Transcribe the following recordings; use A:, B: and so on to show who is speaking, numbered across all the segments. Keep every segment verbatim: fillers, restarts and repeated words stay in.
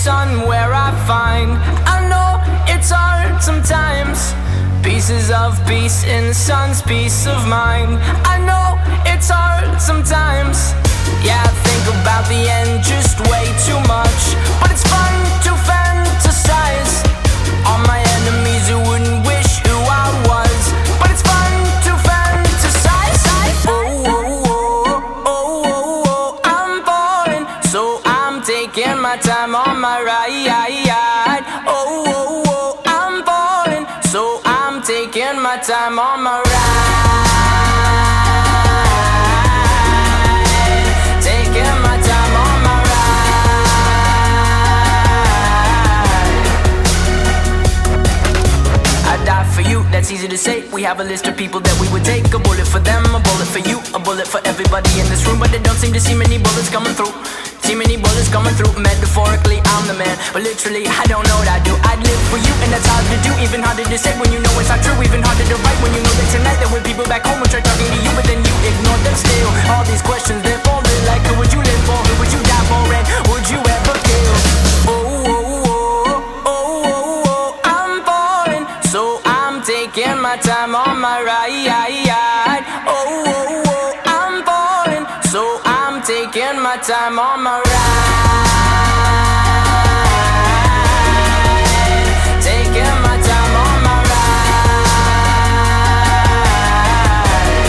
A: sun where I find. I know it's hard sometimes. Pieces of peace in the sun's peace of mind. I know it's hard sometimes. Yeah, I think about the end just way too much, but it's fun to fantasize on my enemies who wouldn't wish who I was. But it's fun to fantasize. Oh, oh, oh, oh, oh, oh, I'm falling, so I'm taking my time on my ride. Oh, oh, oh, I'm falling, so I'm taking my time on my ride. Taking my time on my ride. I die for you, that's easy to say. We have a list of people that we would take. A bullet for them, a bullet for you, a bullet for everybody in this room. But they don't seem to see many bullets coming through. See many bullets coming through. Metaphorically, I'm the man, but literally, I don't know what I do. I'd live for you, and that's hard to do. Even harder to say when you know it's not true. Even harder to write when you know that tonight there were people back home who tried talking to you, but then you ignored them still. All these questions, they're falling like, who would you live for? Who would you die for? And would you ever kill? Oh, oh, oh, oh, oh, oh, I'm falling, so I'm taking my time on my ride. Oh, oh, oh, I'm falling, so I'm taking my time on my ride. Taking my time on my ride.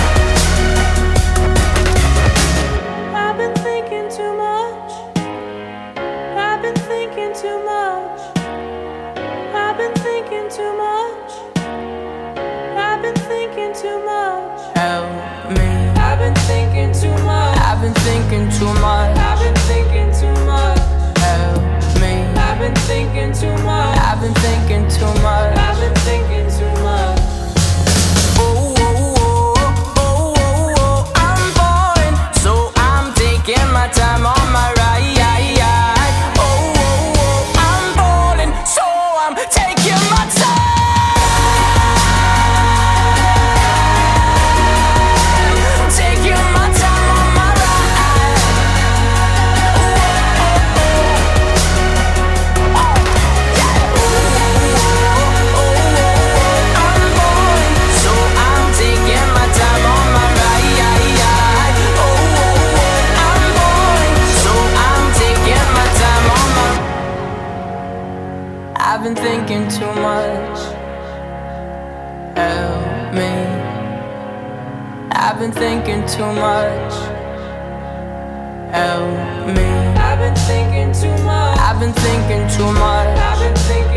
B: I've been thinking too much. I've been thinking too much. I've been thinking too much. I've been thinking too much.
A: Help me.
B: I've been thinking too much.
A: I've been thinking too much.
B: I've been thinking too much.
A: Help me.
B: I've been thinking too much.
A: I've been thinking too much.
B: I've been thinking too much.
A: Oh, oh, oh, oh, oh, oh, I'm falling, so I'm taking my time on my ride. Oh, oh, oh, I'm falling, so I'm taking my time. Taking my time on my ride. Oh, oh, oh, oh, yeah. Oh, oh, oh, I'm falling, so I'm taking my time on my ride. Oh, oh, oh, I'm falling, so I'm taking my time on my. I've been thinking too much. Help me. I've been thinking too much. Help me.
B: I've been thinking too much.
A: I've been thinking too much.
B: I've been thinking